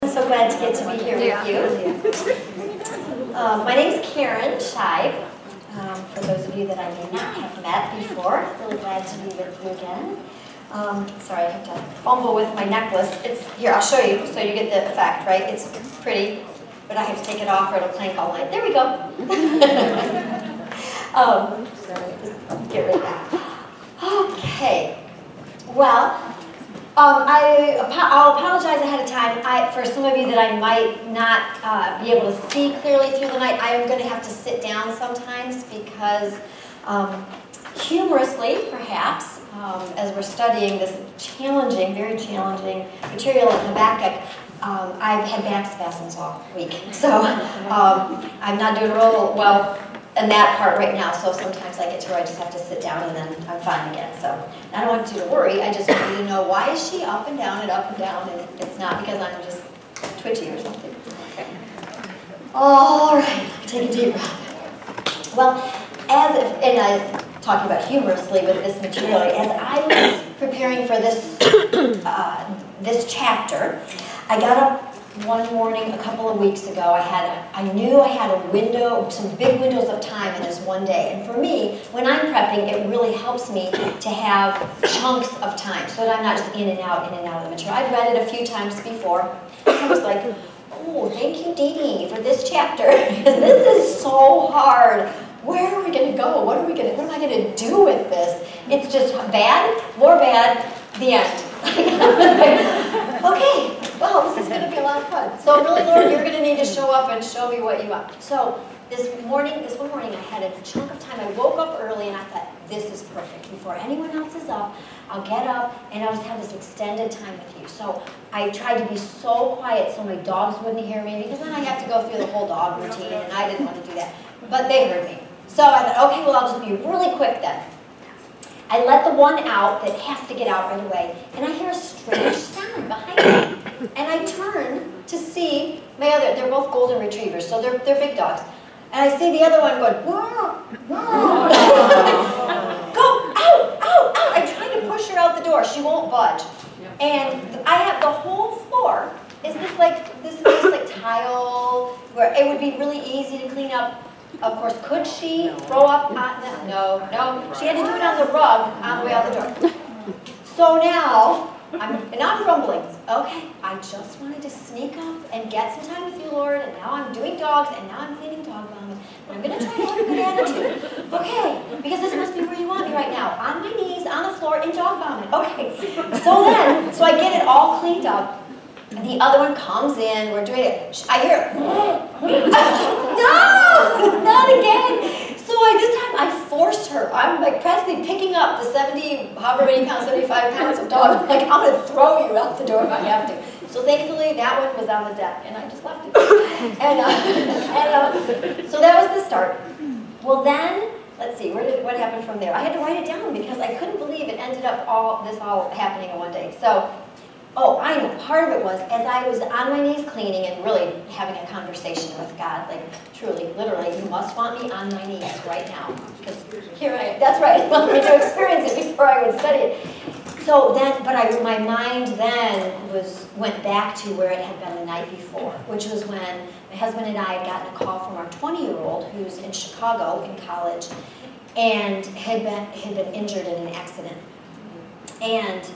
So glad to get to be here with you. My name is Karen Scheib. For those of you that I may not have met before, really glad to be with you again. Sorry, I have to fumble with my necklace. Here, I'll show you so you get the effect, right? It's pretty, but I have to take it off or it'll clank all night. There we go. Just get rid of that. Okay. Well, I'll apologize ahead of time. For some of you that I might not be able to see clearly through the night, I am going to have to sit down sometimes because, humorously, perhaps, as we're studying this challenging, very challenging material in Habakkuk, I've had back spasms all week. So I'm not doing real well in that part right now, so sometimes I get to where I just have to sit down and then I'm fine again. So I don't want you to worry, I just want you to know, why is she up and down, and it's not because I'm just twitchy or something. Okay. All right, take a deep breath. Well, and I'm talking about humorously with this material, as I was preparing for this, this chapter, I got up one morning a couple of weeks ago. I knew I had a window, some big windows of time in this one day. And for me, when I'm prepping, it really helps me to have chunks of time so that I'm not just in and out of the material. I've read it a few times before. I was like, oh, thank you, Dee Dee, for this chapter. Because this is so hard. Where are we going to go? What am I going to do with this? It's just bad, more bad, the end. Okay, well, this is going to be a lot of fun. So really, Lord, you're going to need to show up and show me what you want. So this one morning, I had a chunk of time. I woke up early and I thought, this is perfect. Before anyone else is up, I'll get up and I'll just have this extended time with you. So I tried to be so quiet so my dogs wouldn't hear me, because then I have to go through the whole dog routine and I didn't want to do that. But they heard me. So I thought, okay, well, I'll just be really quick then. I let the one out that has to get out right away, and I hear a strange sound behind me. And I turn to see my other, they're both golden retrievers, so they're big dogs. And I see the other one going, whoa, whoa. Go, ow, ow, ow. I'm trying to push her out the door. She won't budge. And I have the whole floor is this nice like tile where it would be really easy to clean up. Of course, could she throw up on the... No. She had to do it on the rug on the way out the door. So now, I'm grumbling. Okay, I just wanted to sneak up and get some time with you, Lord, and now I'm doing dogs, and now I'm cleaning dog vomit, and I'm going to try to have a good attitude. Okay, because this must be where you want me right now. On my knees, on the floor, in dog vomit. Okay, so I get it all cleaned up. The other one comes in, we're doing it. I hear, no, not again. So this time I force her. I'm like practically picking up the 70, however many pounds, 75 pounds of dog. I'm like, I'm going to throw you out the door if I have to. So thankfully that one was on the deck and I just left it. So that was the start. Well then, let's see, what happened from there? I had to write it down because I couldn't believe it ended up all happening in one day. So. Oh, I know. Part of it was, as I was on my knees cleaning and really having a conversation with God, like truly, literally, you must want me on my knees right now. Because here I am. That's right. I wanted to experience it before I would study it. So then, my mind then went back to where it had been the night before, which was when my husband and I had gotten a call from our 20-year-old who's in Chicago in college and had been injured in an accident. And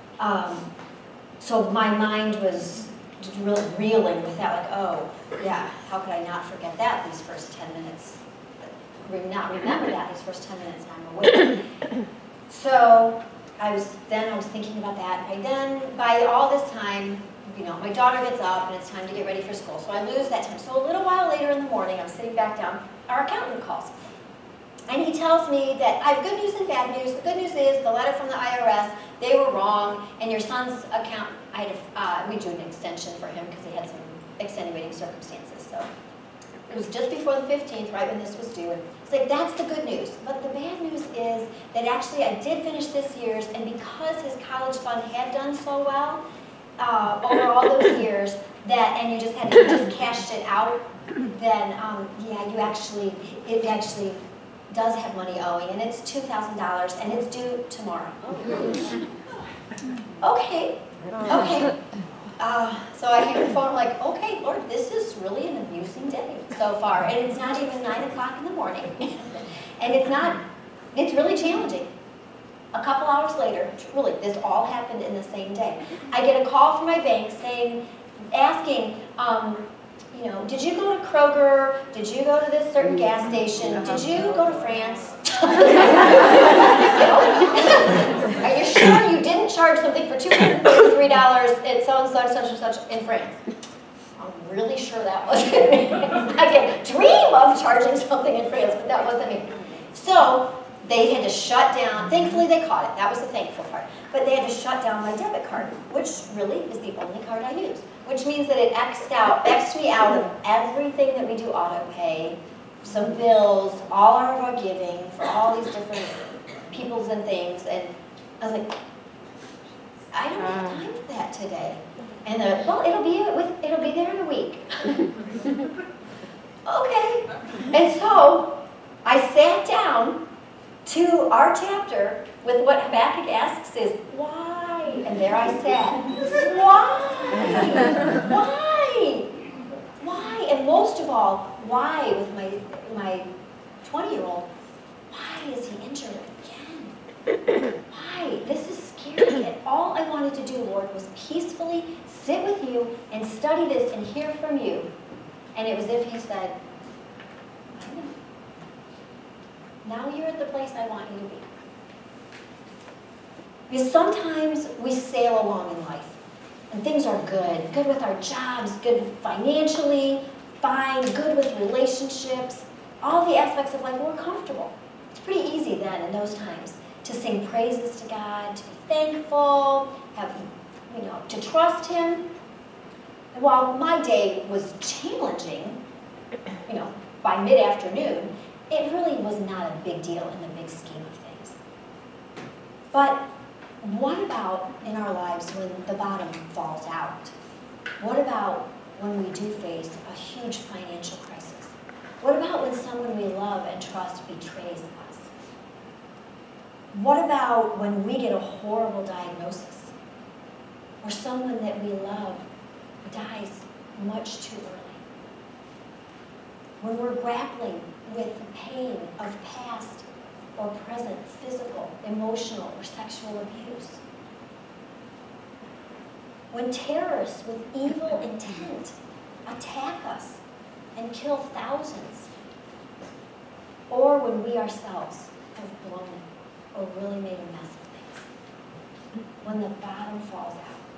so my mind was really reeling with that, like, oh, yeah, how could I not forget that these first 10 minutes? Not remember that these first 10 minutes I'm awake. So I was thinking about that. By all this time, my daughter gets up and it's time to get ready for school. So I lose that time. So a little while later in the morning, I'm sitting back down, our accountant calls. And he tells me that I have good news and bad news. The good news is the letter from the IRS, they were wrong, and your son's account, we drew an extension for him because he had some extenuating circumstances. So it was just before the 15th, right when this was due. And it's like, that's the good news. But the bad news is that actually I did finish this year's, and because his college fund had done so well over all those years, and you just cashed it out, then yeah, it actually does have money owing, and it's $2,000, and it's due tomorrow. Okay. So I hang the phone, I'm like, okay, Lord, this is really an amusing day so far. And it's not even 9 o'clock in the morning. And it's really challenging. A couple hours later, really, this all happened in the same day. I get a call from my bank asking, did you go to Kroger? Did you go to this certain gas station? Did you go to France? Are you sure you didn't charge something for $233 at such and such in France? I'm really sure that wasn't me. I can dream of charging something in France, but that wasn't me. So they had to shut down. Thankfully, they caught it. That was the thankful part. But they had to shut down my debit card, which really is the only card I use. Which means that it X'd me out of everything that we do auto pay, some bills, all of our giving for all these different peoples and things. And I was like, I don't have time for that today. And well, it'll be there in a week. Okay. And so I sat down to our chapter with what Habakkuk asks is, why? And there I sat. Why? Why? Why? And most of all, why with my 20-year-old? Why is he injured again? Why? This is scary. And all I wanted to do, Lord, was peacefully sit with you and study this and hear from you. And it was as if he said, I know. Now you're at the place I want you to be. Because sometimes we sail along in life, and things are good. Good with our jobs, good financially, fine, good with relationships, all the aspects of life, we're comfortable. It's pretty easy then in those times to sing praises to God, to be thankful, to trust Him. And while my day was challenging, by mid-afternoon, it really was not a big deal in the big scheme of things. But what about in our lives when the bottom falls out? What about when we do face a huge financial crisis? What about when someone we love and trust betrays us? What about when we get a horrible diagnosis? Or someone that we love dies much too early? When we're grappling with the pain of past or present physical, emotional, or sexual abuse. When terrorists with evil intent attack us and kill thousands. Or when we ourselves have blown it or really made a mess of things. When the bottom falls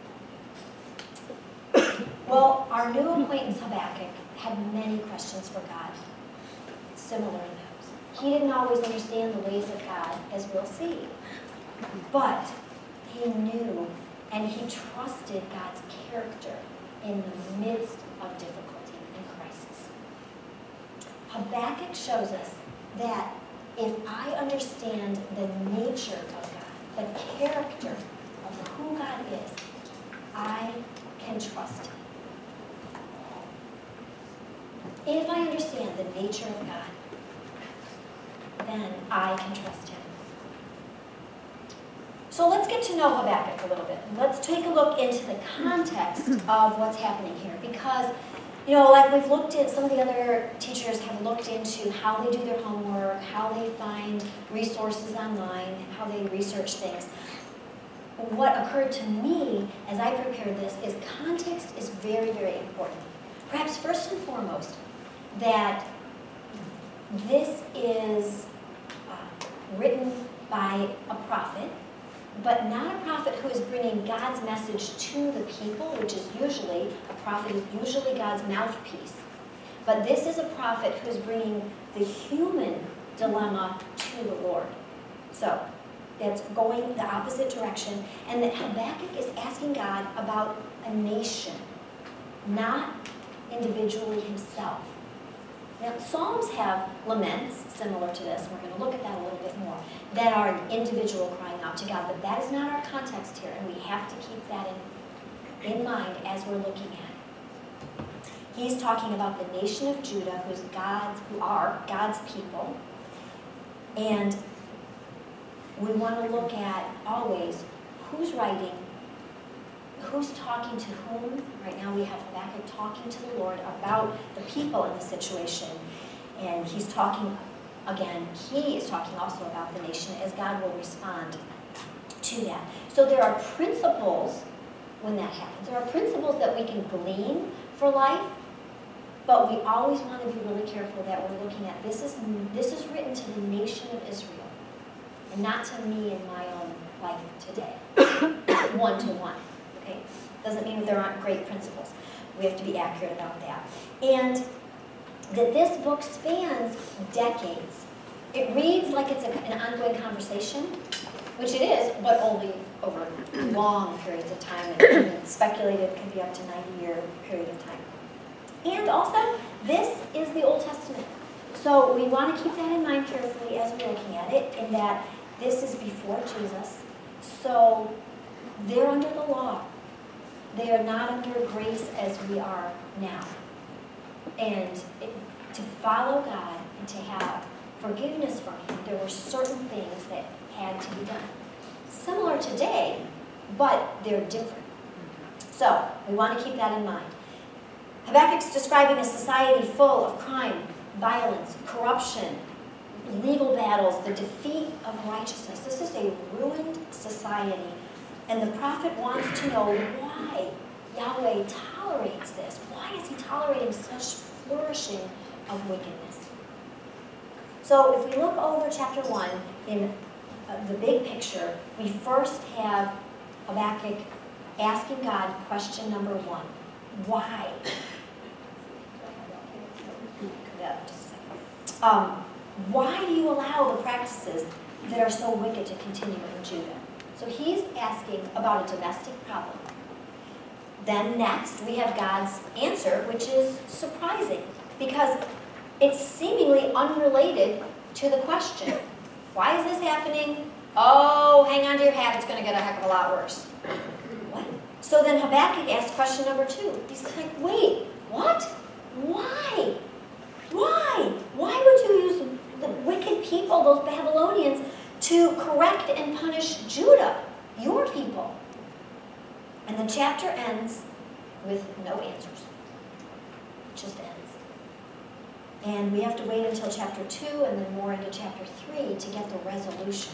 out. Well, our new acquaintance Habakkuk had many questions for God, similar in those. He didn't always understand the ways of God, as we'll see. But he knew and he trusted God's character in the midst of difficulty and crisis. Habakkuk shows us that if I understand the nature of God, the character of who God is, I can trust Him. If I understand the nature of God, then I can trust Him. So let's get to know Habakkuk a little bit. Let's take a look into the context of what's happening here. Because, like we've looked at, some of the other teachers have looked into how they do their homework, how they find resources online, how they research things. What occurred to me as I prepared this is context is very, very important. Perhaps first and foremost, that this is written by a prophet, but not a prophet who is bringing God's message to the people, which is usually, a prophet is usually God's mouthpiece. But this is a prophet who's bringing the human dilemma to the Lord. So, that's going the opposite direction, and that Habakkuk is asking God about a nation, not individually himself. Now, Psalms have laments similar to this. We're going to look at that a little bit more, that are an individual crying out to God, but that is not our context here, and we have to keep that in mind as we're looking at it. He's talking about the nation of Judah, who are God's people, and we want to look at always who's writing, who's talking to whom? Right now we have Habakkuk talking to the Lord about the people in the situation. And he's talking, again, he is talking also about the nation as God will respond to that. So there are principles when that happens. There are principles that we can glean for life, but we always want to be really careful that we're looking at this is written to the nation of Israel and not to me in my own life today, one-to-one. Okay? Doesn't mean that there aren't great principles. We have to be accurate about that. And that this book spans decades. It reads like it's an ongoing conversation, which it is, but only over long periods of time, and speculated can be up to 90-year period of time. And also, this is the Old Testament. So we want to keep that in mind carefully as we're looking at it, in that this is before Jesus. So they're under the law. They are not under grace as we are now. And to follow God and to have forgiveness from Him, there were certain things that had to be done. Similar today, but they're different. So we want to keep that in mind. Habakkuk's describing a society full of crime, violence, corruption, legal battles, the defeat of righteousness. This is a ruined society. And the prophet wants to know why Yahweh tolerates this. Why is He tolerating such flourishing of wickedness? So if we look over chapter 1 in the big picture, we first have Habakkuk asking God question number 1. Why? Why do you allow the practices that are so wicked to continue in Judah? So he's asking about a domestic problem. Then next, we have God's answer, which is surprising, because it's seemingly unrelated to the question. Why is this happening? Oh, hang on to your hat, it's going to get a heck of a lot worse. What? So then Habakkuk asks question number 2. He's like, wait, what? Why? Why? Why would you use the wicked people, those Babylonians, to correct and punish Judah, your people? And the chapter ends with no answers. It just ends. And we have to wait until chapter 2 and then more into chapter 3 to get the resolution.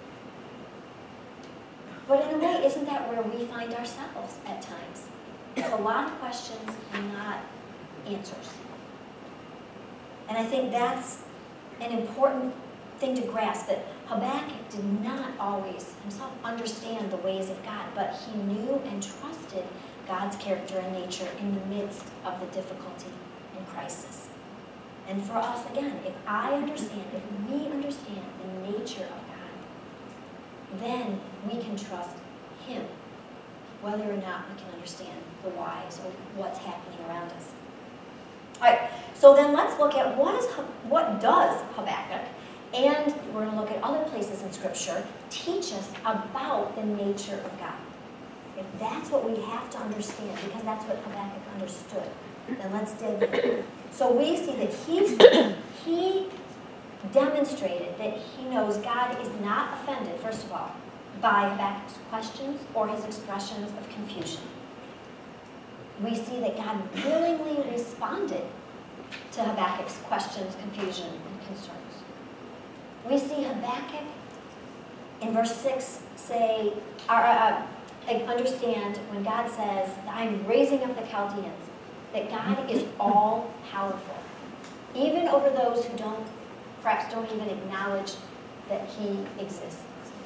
But in a way, isn't that where we find ourselves at times? It's a lot of questions and not answers. And I think that's an important thing to grasp, that Habakkuk did not always himself understand the ways of God, but he knew and trusted God's character and nature in the midst of the difficulty and crisis. And for us, again, if we understand the nature of God, then we can trust Him, whether or not we can understand the whys or what's happening around us. All right, so then let's look at what does Habakkuk, and we're going to look at other places in Scripture, teach us about the nature of God. If that's what we have to understand, because that's what Habakkuk understood, then let's dig in. So we see that he demonstrated that he knows God is not offended, first of all, by Habakkuk's questions or his expressions of confusion. We see that God willingly responded to Habakkuk's questions, confusion, and concerns. We see Habakkuk in verse 6 say, understand when God says, I'm raising up the Chaldeans, that God is all-powerful, even over those who perhaps don't even acknowledge that He exists.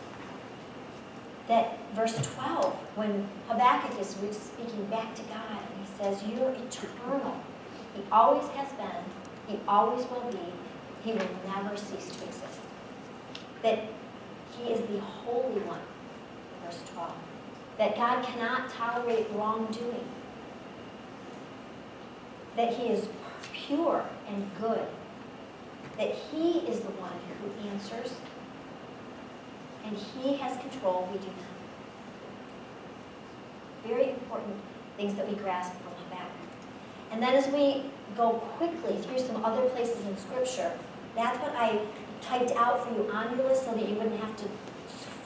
That verse 12, when Habakkuk is speaking back to God, and he says, you're eternal. He always has been. He always will be. He will never cease to exist. That He is the Holy One, verse 12. That God cannot tolerate wrongdoing. That He is pure and good. That He is the one who answers, and He has control, we do not. Very important things that we grasp from Habakkuk. And then as we go quickly through some other places in Scripture, that's what I typed out for you on your list so that you wouldn't have to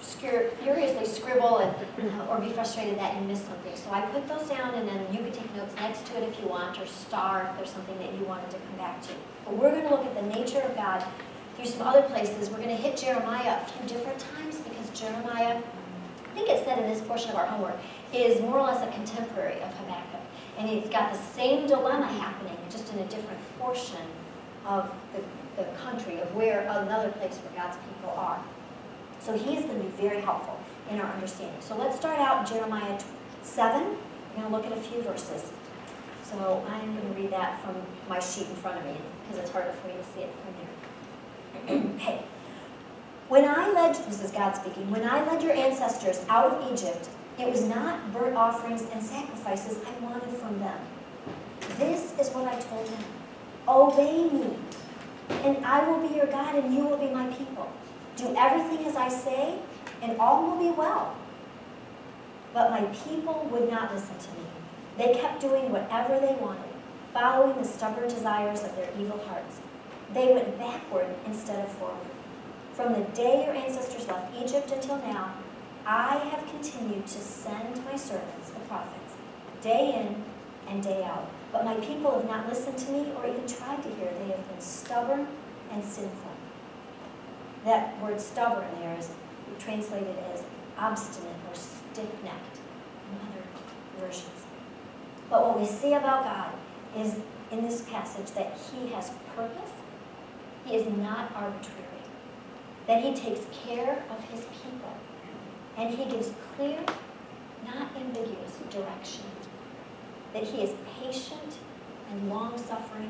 furiously scribble or be frustrated that you missed something. So I put those down, and then you can take notes next to it if you want, or star if there's something that you wanted to come back to. But we're going to look at the nature of God through some other places. We're going to hit Jeremiah a few different times because Jeremiah, I think it's said in this portion of our homework, is more or less a contemporary of Habakkuk. And he's got the same dilemma happening, just in a different portion of the country, of where another place where God's people are. So he is going to be very helpful in our understanding. So let's start out in Jeremiah 7. We're going to look at a few verses. So I'm going to read that from my sheet in front of me because it's harder for you to see it from there. Okay. This is God speaking, when I led your ancestors out of Egypt, it was not burnt offerings and sacrifices I wanted from them. This is what I told them. Obey me, and I will be your God, and you will be my people. Do everything as I say, and all will be well. But my people would not listen to me. They kept doing whatever they wanted, following the stubborn desires of their evil hearts. They went backward instead of forward. From the day your ancestors left Egypt until now, I have continued to send my servants, the prophets, day in and day out. But my people have not listened to me or even tried to hear. They have been stubborn and sinful. That word stubborn there is translated as obstinate or stiff-necked in other versions. But what we see about God is in this passage that he has purpose. He is not arbitrary. That he takes care of his people. And he gives clear, not ambiguous direction. That he is patient and long-suffering.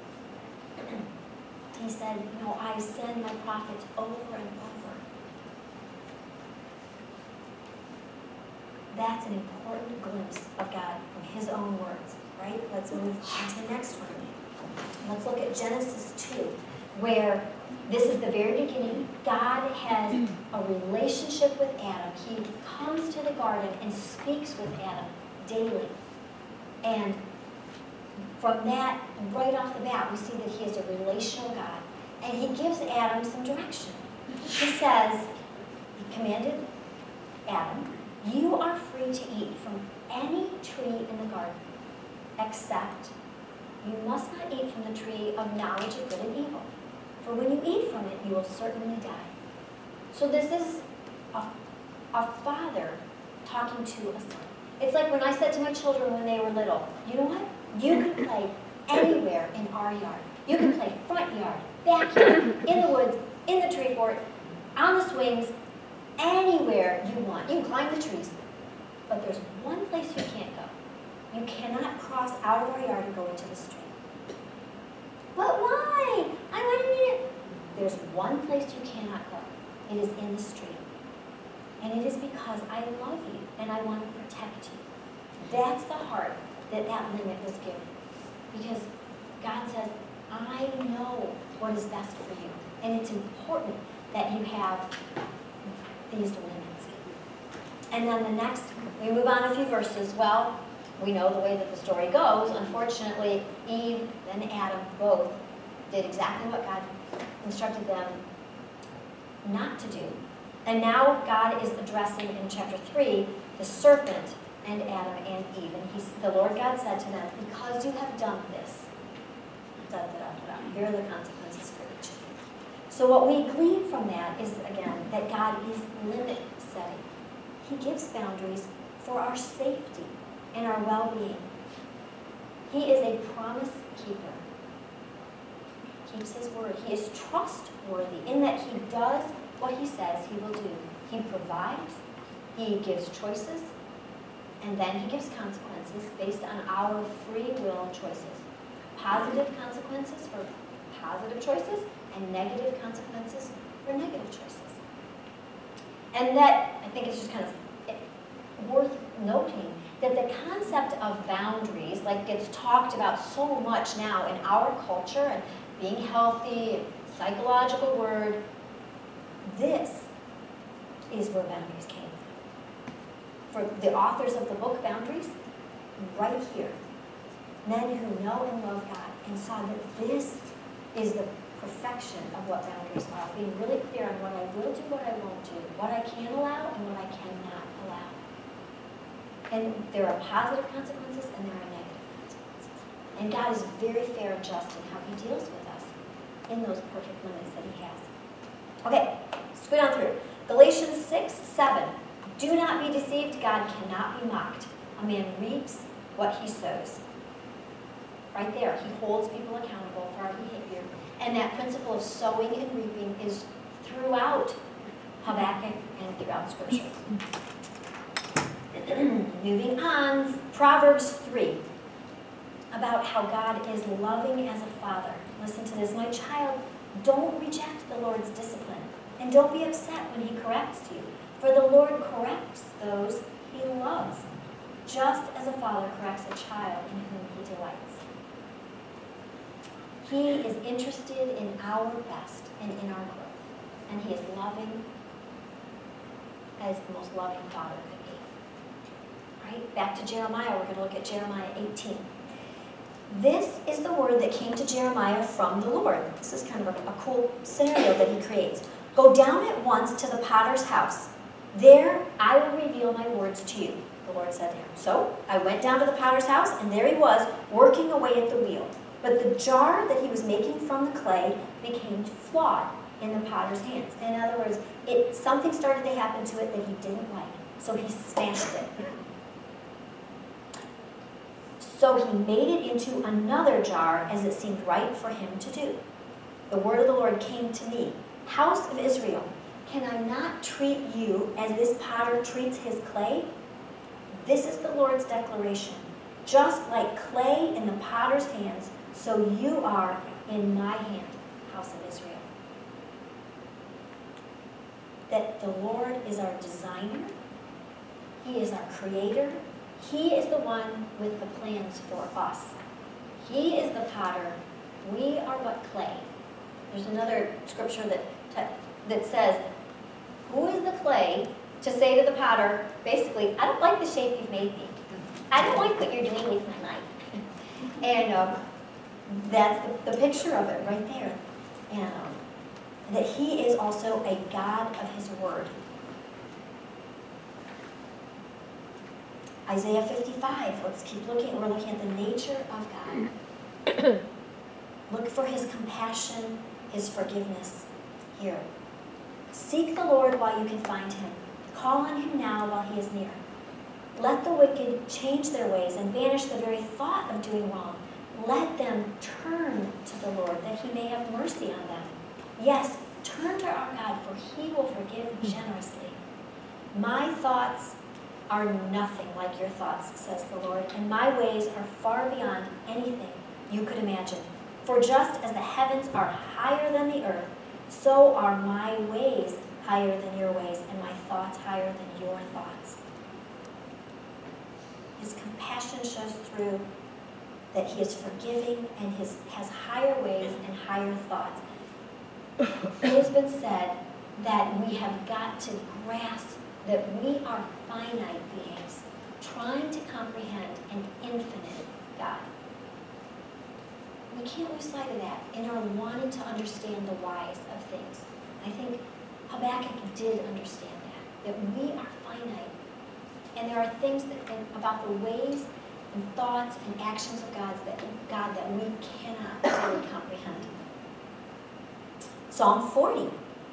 He said, I send my prophets over and over. That's an important glimpse of God from his own words, right? Let's move on to the next one. Let's look at Genesis 2, where this is the very beginning. God has a relationship with Adam. He comes to the garden and speaks with Adam daily. And from that, right off the bat, we see that he is a relational God. And he gives Adam some direction. He says, he commanded Adam, you are free to eat from any tree in the garden, except you must not eat from the tree of knowledge of good and evil. For when you eat from it, you will certainly die. So this is a father talking to a son. It's like when I said to my children when they were little, you know what? You can play anywhere in our yard. You can play front yard, backyard, in the woods, in the tree fort, on the swings, anywhere you want. You can climb the trees. But there's one place you can't go. You cannot cross out of our yard and go into the street. But why? I want to eat it. There's one place you cannot go. It is in the street. And it is because I love you and I want to protect you. That's the heart that limit was given. Because God says, I know what is best for you. And it's important that you have these limits. And then the next, we move on a few verses. Well, we know the way that the story goes. Unfortunately, Eve and Adam both did exactly what God instructed them not to do. And now God is addressing in chapter 3 the serpent and Adam and Eve. And the Lord God said to them, because you have done this, here are the consequences for each of you. So what we glean from that is, again, that God is limit setting. He gives boundaries for our safety and our well-being. He is a promise keeper. Keeps his word. He is trustworthy in that he does what he says he will do. He provides, he gives choices, and then he gives consequences based on our free will choices. Positive consequences for positive choices, and negative consequences for negative choices. And that, I think it's just kind of worth noting, that the concept of boundaries, like gets talked about so much now in our culture, and being healthy, psychological word, this is where boundaries came from. For the authors of the book Boundaries, right here, men who know and love God and saw that this is the perfection of what boundaries are, being really clear on what I will do, what I won't do, what I can allow, and what I cannot allow. And there are positive consequences and there are negative consequences. And God is very fair and just in how he deals with us in those perfect limits that he has. Okay, let's go down through. Galatians 6:7. Do not be deceived, God cannot be mocked. A man reaps what he sows. Right there, he holds people accountable for our behavior. And that principle of sowing and reaping is throughout Habakkuk and throughout Scripture. Moving on, Proverbs 3, about how God is loving as a father. Listen to this. My child, don't reject the Lord's discipline, and don't be upset when he corrects you. For the Lord corrects those he loves, just as a father corrects a child in whom he delights. He is interested in our best and in our growth, and he is loving as the most loving father could be. Right? Back to Jeremiah, we're going to look at Jeremiah 18. This is the word that came to Jeremiah from the Lord. This is kind of a cool scenario that he creates. Go down at once to the potter's house. There I will reveal my words to you, the Lord said to him. So I went down to the potter's house, and there he was, working away at the wheel. But the jar that he was making from the clay became flawed in the potter's hands. In other words, something started to happen to it that he didn't like, so he smashed it. So he made it into another jar as it seemed right for him to do. The word of the Lord came to me. House of Israel, can I not treat you as this potter treats his clay? This is the Lord's declaration. Just like clay in the potter's hands, so you are in my hand, house of Israel. That the Lord is our designer. He is our creator. He is the one with the plans for us. He is the potter. We are but clay. There's another scripture that says, who is the clay to say to the potter, basically, I don't like the shape you've made me. I don't like what you're doing with my life. And that's the picture of it right there. And that he is also a God of his word. Isaiah 55, let's keep looking. We're looking at the nature of God. Look for his compassion, his forgiveness here. Seek the Lord while you can find him. Call on him now while he is near. Let the wicked change their ways and banish the very thought of doing wrong. Let them turn to the Lord, that he may have mercy on them. Yes, turn to our God, for he will forgive generously. My thoughts are nothing like your thoughts, says the Lord, and my ways are far beyond anything you could imagine. For just as the heavens are higher than the earth, so are my ways higher than your ways, and my thoughts higher than your thoughts. His compassion shows through that he is forgiving and has higher ways and higher thoughts. It has been said that we have got to grasp that we are finite beings trying to comprehend an infinite God. We can't lose sight of that in our wanting to understand the whys of things. I think Habakkuk did understand that we are finite. And there are things about the ways and thoughts and actions of God that we cannot really comprehend. Psalm 40.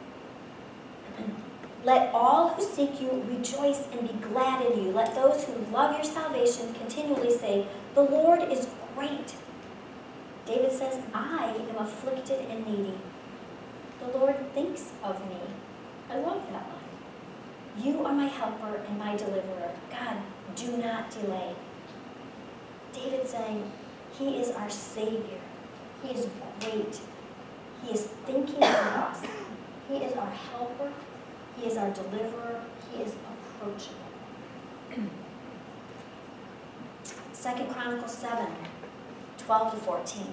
Let all who seek you rejoice and be glad in you. Let those who love your salvation continually say, the Lord is great. David says, I am afflicted and needy. The Lord thinks of me. I love that line. You are my helper and my deliverer. God, do not delay. David saying, he is our Savior. He is great. He is thinking of us. He is our helper. He is our deliverer. He is approachable. 2 Chronicles 7, 12 to 14.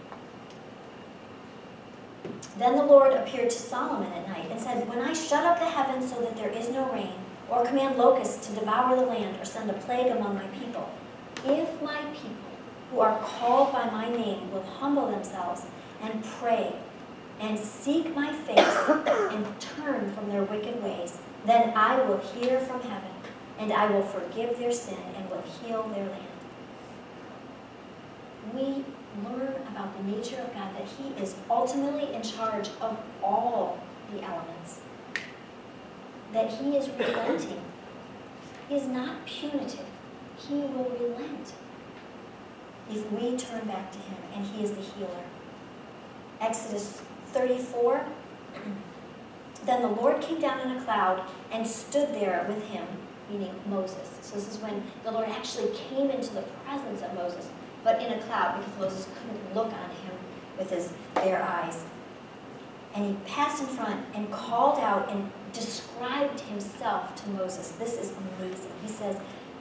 Then the Lord appeared to Solomon at night and said, when I shut up the heavens so that there is no rain, or command locusts to devour the land, or send a plague among my people, if my people who are called by my name will humble themselves and pray and seek my face and turn from their wicked ways, then I will hear from heaven, and I will forgive their sin and will heal their land. We learn about the nature of God, that he is ultimately in charge of all the elements, that he is relenting. He is not punitive. He will relent if we turn back to him, and he is the healer. Exodus 34, then the Lord came down in a cloud and stood there with him, meaning Moses. So this is when the Lord actually came into the presence of Moses, but in a cloud, because Moses couldn't look on him with his bare eyes. And he passed in front and called out and described himself to Moses. This is amazing. He says,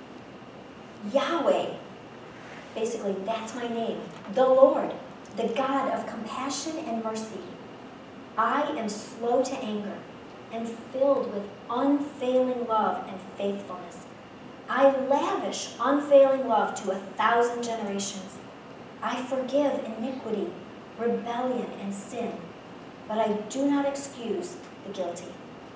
Yahweh, basically that's my name, the Lord, the God of compassion and mercy. I am slow to anger and filled with unfailing love and faithfulness. I lavish unfailing love to 1,000 generations. I forgive iniquity, rebellion, and sin, but I do not excuse the guilty.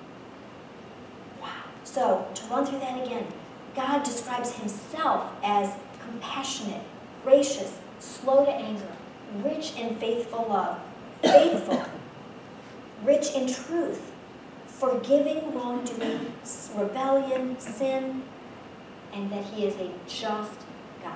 Wow. So, to run through that again, God describes himself as compassionate, gracious, slow to anger, rich in faithful love, faithful, rich in truth, forgiving wrongdoing, rebellion, sin, and that he is a just God.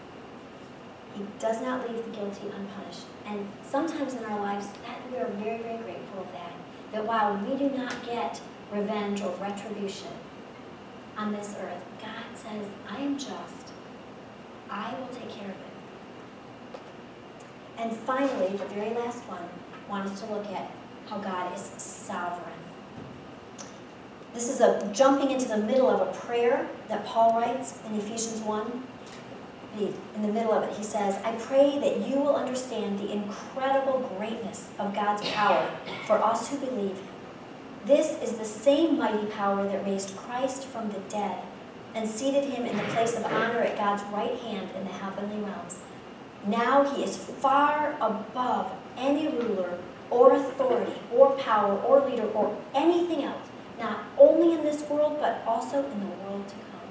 He does not leave the guilty unpunished. And sometimes in our lives, that we are very, very grateful of that. That while we do not get revenge or retribution on this earth, God says, I am just. I will take care of it. And finally, the very last one, I want us to look at how God is sovereign. This is a jumping into the middle of a prayer that Paul writes in Ephesians 1. In the middle of it, he says, I pray that you will understand the incredible greatness of God's power for us who believe him. This is the same mighty power that raised Christ from the dead and seated him in the place of honor at God's right hand in the heavenly realms. Now he is far above any ruler or authority or power or leader or anything else, not only in this world, but also in the world to come.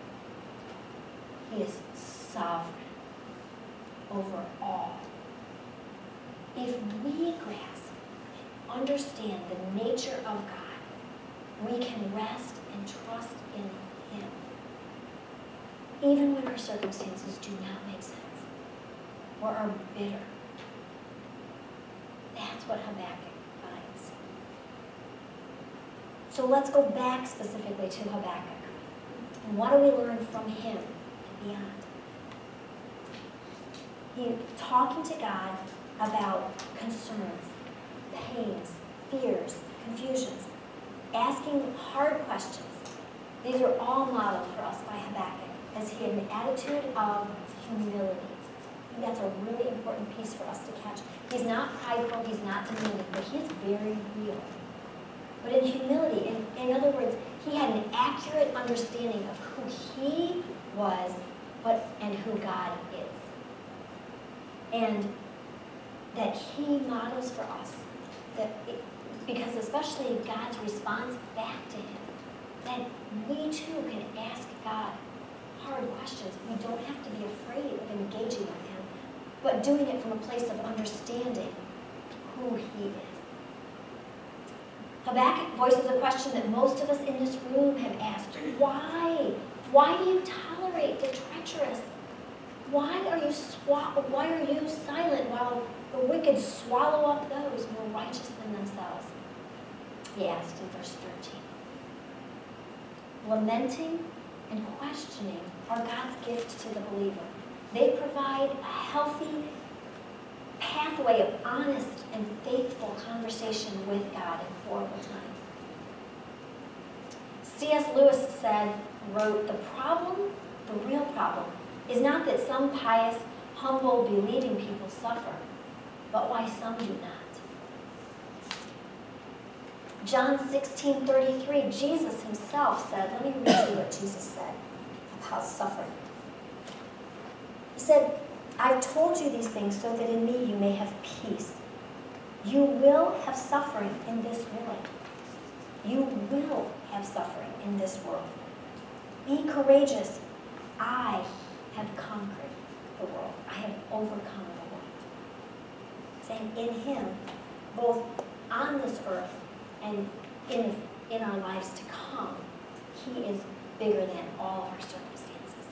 He is sovereign over all. If we grasp and understand the nature of God, we can rest and trust in him, even when our circumstances do not make sense or are bitter. That's what Habakkuk finds. So let's go back specifically to Habakkuk. And what do we learn from him and beyond? He's talking to God about concerns, pains, fears, confusions, asking hard questions. These are all modeled for us by Habakkuk as he had an attitude of humility. I think that's a really important piece for us to catch. He's not prideful, he's not demanding, but he's very real. But in humility, in other words, he had an accurate understanding of who he was and who God is. And that he models for us, because especially God's response back to him, that we too can ask God hard questions. We don't have to be afraid of engaging with him, but doing it from a place of understanding who he is. Habakkuk voices a question that most of us in this room have asked. Why? Why do you tolerate the treacherous? Why are you silent while the wicked swallow up those more righteous than themselves? He asked in verse 13. Lamenting and questioning are God's gift to the believer. They provide a healthy pathway of honest and faithful conversation with God in horrible times. C.S. Lewis wrote, the real problem, is not that some pious, humble, believing people suffer, but why some do not. John 16:33, Jesus himself said, let me read you what Jesus said about suffering. He said, I've told you these things so that in me you may have peace. You will have suffering in this world. You will have suffering in this world. Be courageous. I have conquered the world. I have overcome the world. Saying in him, both on this earth and in our lives to come, he is bigger than all of our circumstances.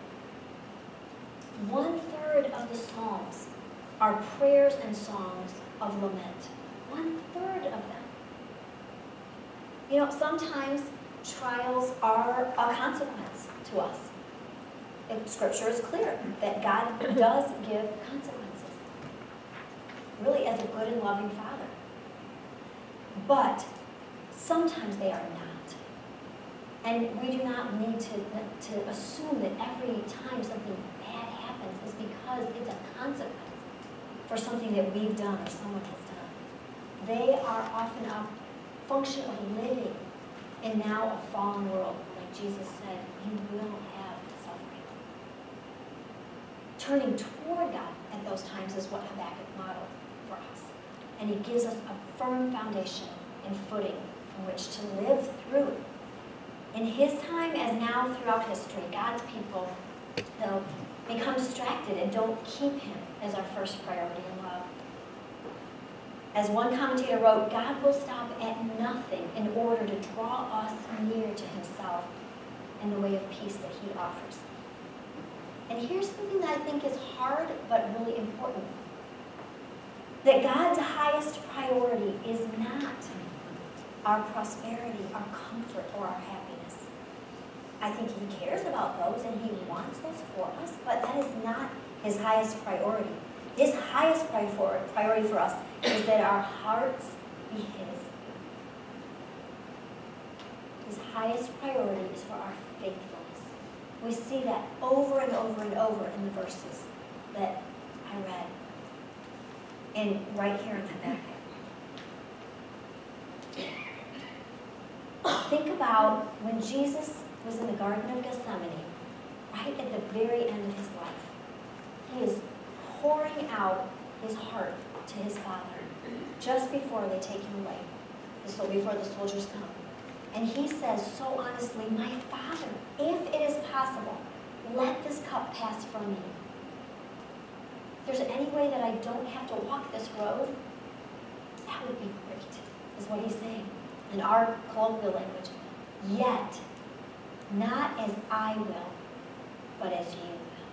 1/3 of the Psalms are prayers and songs of lament. 1/3 of them. You know, sometimes trials are a consequence to us. Scripture is clear that God does give consequences, really as a good and loving Father. But sometimes they are not. And we do not need to assume that every time something bad happens is because it's a consequence for something that we've done or someone has done. They are often a function of living in now a fallen world. Like Jesus said, you will have suffering. Turning toward God at those times is what Habakkuk modeled for us. And he gives us a firm foundation and footing from which to live through. In his time, as now throughout history, God's people, they'll become distracted and don't keep him as our first priority in love. As one commentator wrote, God will stop at nothing in order to draw us near to himself in the way of peace that he offers. And here's something that I think is hard but really important. That God's highest priority is not our prosperity, our comfort, or our happiness. I think he cares about those and he wants those for us, but that is not his highest priority. His highest priority for us is that our hearts be his. His highest priority is for our faithfulness. We see that over and over and over in the verses that I read. And right here in Habakkuk. Think about when Jesus was in the Garden of Gethsemane, right at the very end of his life. He is pouring out his heart to his Father just before they take him away, so before the soldiers come. And he says so honestly, my Father, if it is possible, let this cup pass from me. If there's any way that I don't have to walk this road, that would be great, is what he's saying. In our colloquial language, yet not as I will, but as you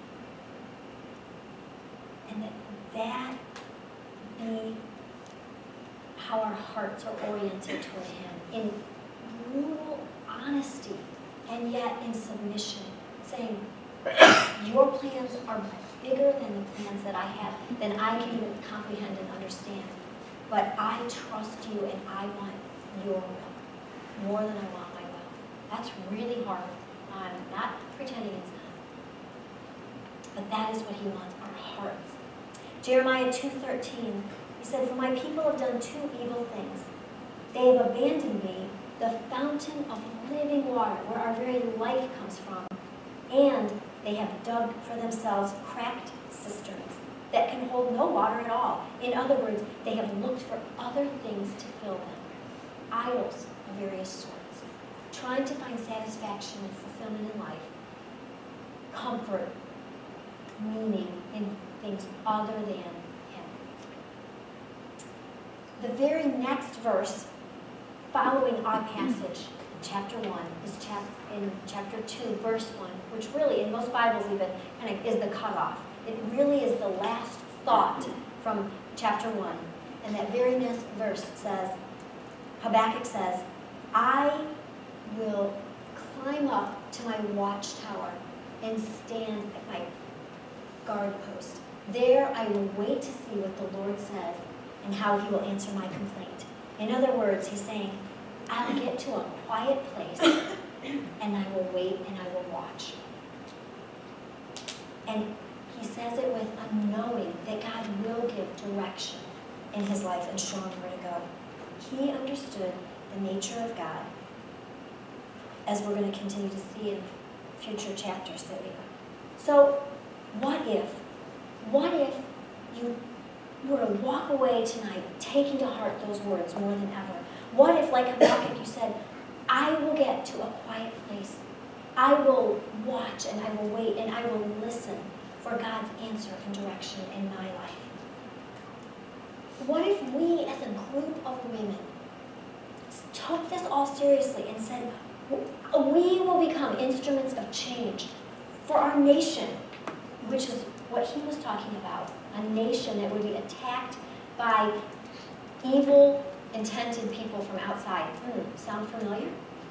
will. And that be how our hearts are oriented toward him, in brutal honesty, and yet in submission, saying, your plans are bigger than the plans that I have, than I can even comprehend and understand. But I trust you and I want your will more than I want my will. That's really hard. I'm not pretending it's not. But that is what he wants, our hearts. Jeremiah 2:13, he said, for my people have done two evil things. They have abandoned me, the fountain of living water, where our very life comes from, and they have dug for themselves cracked cisterns that can hold no water at all. In other words, they have looked for other things to fill them. Idols of various sorts, trying to find satisfaction and fulfillment in life, comfort, meaning in things other than him. The very next verse following our passage, chapter 1, is in chapter 2, verse 1, which really, in most Bibles even, kind of is the cutoff. It really is the last thought from chapter 1. And that very next verse says, Habakkuk says, I will climb up to my watchtower and stand at my guard post. There I will wait to see what the Lord says and how he will answer my complaint. In other words, he's saying, I'll get to a quiet place and I will wait and I will watch. And he says it with a knowing that God will give direction in his life and show him where to go. He understood the nature of God, as we're going to continue to see in future chapters that we are. So, what if you were to walk away tonight taking to heart those words more than ever? What if, like Habakkuk, you said, I will get to a quiet place. I will watch and I will wait and I will listen for God's answer and direction in my life. What if we as a group of women took this all seriously and said, we will become instruments of change for our nation, which is what he was talking about, a nation that would be attacked by evil, intended people from outside. Sound familiar?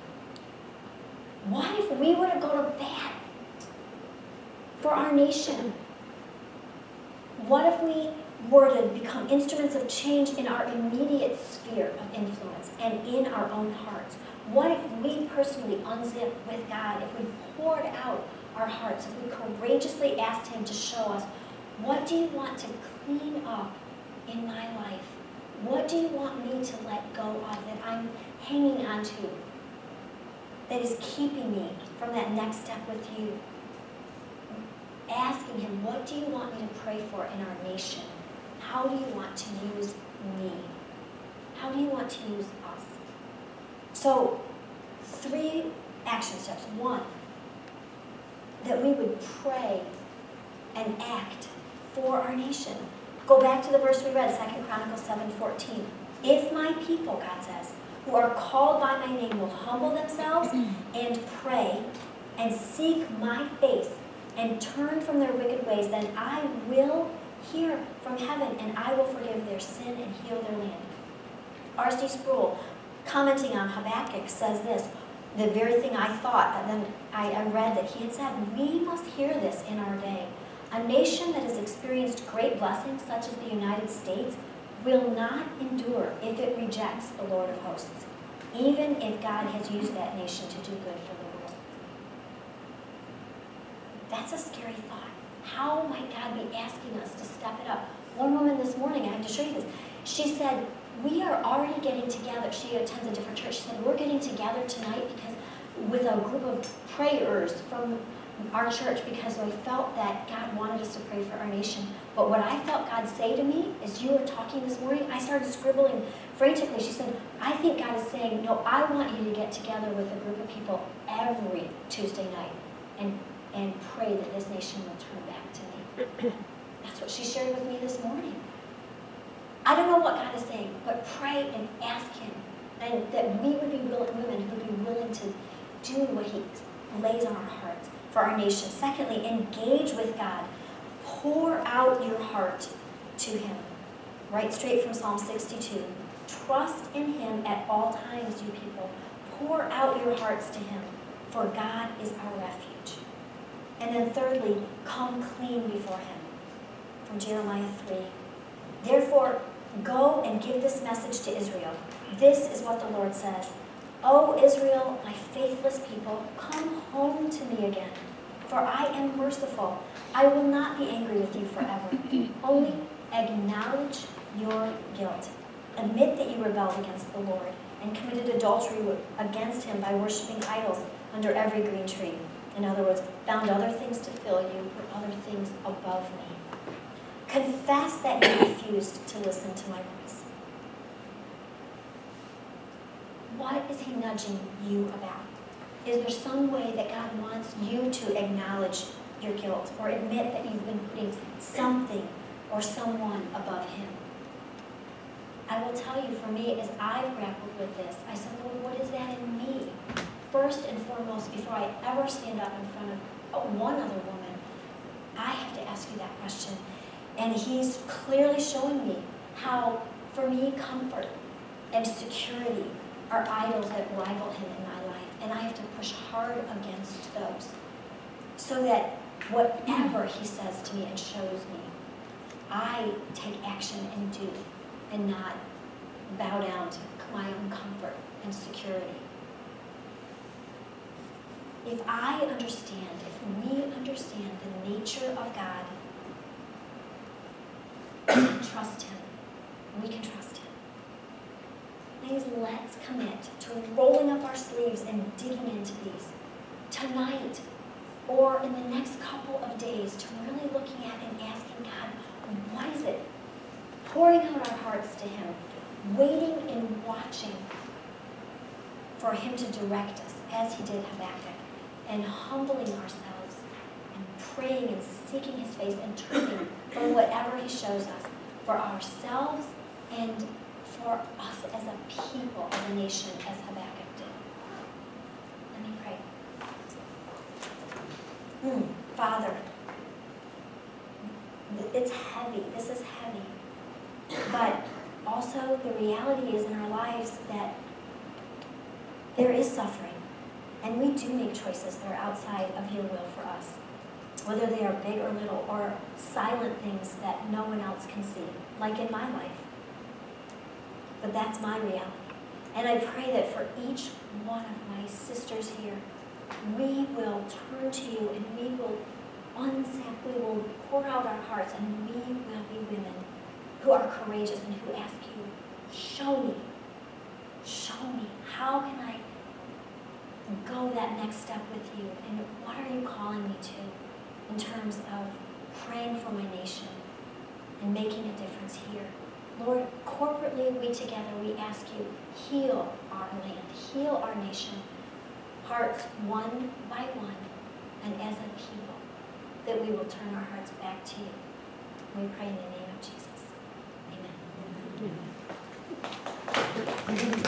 What if we were to go to bat for our nation? What if we were to become instruments of change in our immediate sphere of influence and in our own hearts? What if we personally unzipped with God, if we poured out our hearts, if we courageously asked him to show us, what do you want to clean up in my life? What do you want me to let go of that I'm hanging on to, that is keeping me from that next step with you? Asking him, what do you want me to pray for in our nation? How do you want to use me? How do you want to use us? So, 3 action steps. 1, that we would pray and act for our nation. Go back to the verse we read, 2 Chronicles 7:14. If my people, God says, who are called by my name will humble themselves and pray and seek my face and turn from their wicked ways, then I will hear from heaven and I will forgive their sin and heal their land. R.C. Sproul, commenting on Habakkuk, says this, the very thing I thought, and then I read that he had said, we must hear this in our day. A nation that has experienced great blessings, such as the United States, will not endure if it rejects the Lord of hosts, even if God has used that nation to do good for the world. That's a scary thought. How might God be asking us to step it up? One woman this morning, I have to show you this, she said, we are already getting together. She attends a different church. She said, we're getting together tonight because with a group of prayers from our church because we felt that God wanted us to pray for our nation. But what I felt God say to me as you were talking this morning, I started scribbling frantically. She said, I think God is saying, no, I want you to get together with a group of people every Tuesday night and pray that this nation will turn back to me. That's what she shared with me this morning. I don't know what God is saying, but pray and ask him. And that we would be women who would be willing to do what he lays on our hearts for our nation. Secondly, engage with God. Pour out your heart to him. Right straight from Psalm 62. Trust in him at all times, you people. Pour out your hearts to him, for God is our refuge. And then thirdly, come clean before him. From Jeremiah 3. Therefore, go and give this message to Israel. This is what the Lord says. O Israel, my faithless people, come home to me again. For I am merciful. I will not be angry with you forever. Only acknowledge your guilt. Admit that you rebelled against the Lord and committed adultery against him by worshiping idols under every green tree. In other words, found other things to fill you, put other things above me. Confess that you refused to listen to my voice. What is he nudging you about? Is there some way that God wants you to acknowledge your guilt or admit that you've been putting something or someone above him? I will tell you, for me, as I've grappled with this, I said, Lord, what is that in me? First and foremost, before I ever stand up in front of one other woman, I have to ask you that question. And he's clearly showing me how, for me, comfort and security are idols that rival him in my life. And I have to push hard against those so that whatever he says to me and shows me, I take action and do, and not bow down to my own comfort and security. If I understand, if we understand the nature of God, we can trust him. We can trust him. Please, let's commit to rolling up our sleeves and digging into these tonight or in the next couple of days, to really looking at and asking God, what is it? pouring out our hearts to Him, waiting and watching for Him to direct us, as He did Habakkuk, and humbling ourselves, and praying and seeking His face, and turning from whatever He shows us, for ourselves and for us as a people, as a nation, as Habakkuk did. Let me pray. Father, it's heavy. This is heavy. But also the reality is in our lives that there is suffering. And we do make choices that are outside of your will for us. Whether they are big or little, or silent things that no one else can see, like in my life. But that's my reality. And I pray that for each one of my sisters here, we will turn to you and we will we will pour out our hearts, and we will be women who are courageous and who ask you, show me, how can I go that next step with you, and what are you calling me to in terms of praying for my nation and making a difference here. Lord, corporately, we together, we ask you, heal our land, heal our nation, hearts one by one, and as a people, that we will turn our hearts back to you. We pray in the name of Jesus. Amen.